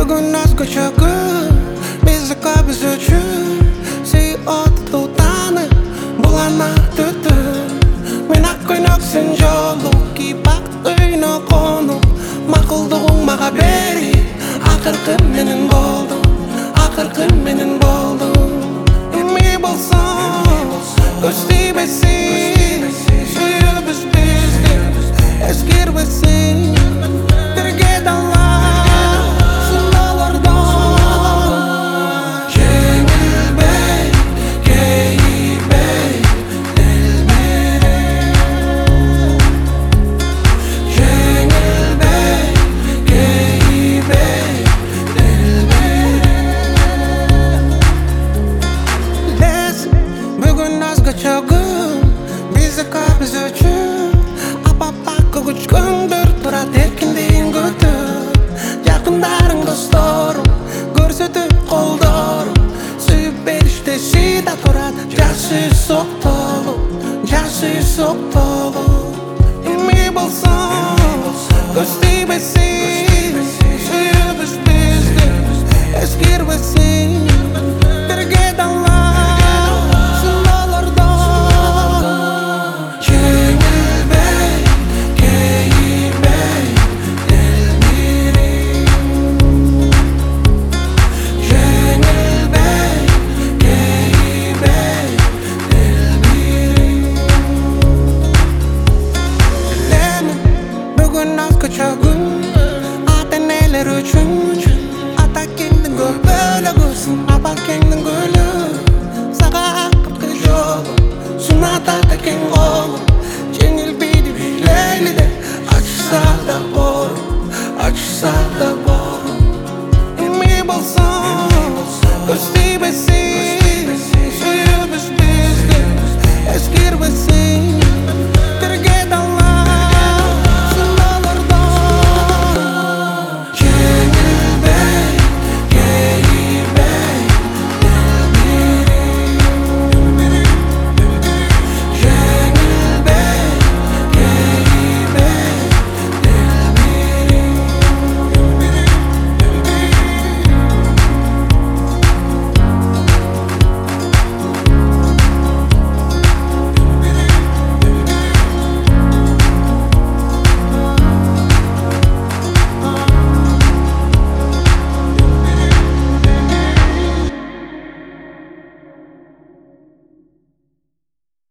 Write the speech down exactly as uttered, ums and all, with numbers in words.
Бүгін өзгөчө күн, биздик көбүз үчүн. Сүй отту таны, булана түтү. Мен ак көйнөксүн жолу, кийпак үйнө кону. Макулдугуң мага бери, акыркы менин болдуң, акыркы менин болдуң. Эми болсоң, көз тийбесин, сүйүүбүз бизди эскербесин. Бирге дала biz üçün Apapaq üç gündür turat erkindiğin götür. Yakındarың dostorum, көрсөтүп колдорум. Сүйүп бериште сыйда турат, жасы соктолу, жасы соктолу. Эми болсоң, көз тийбесин, сүйүүбүз бизди эскербесин. Бирге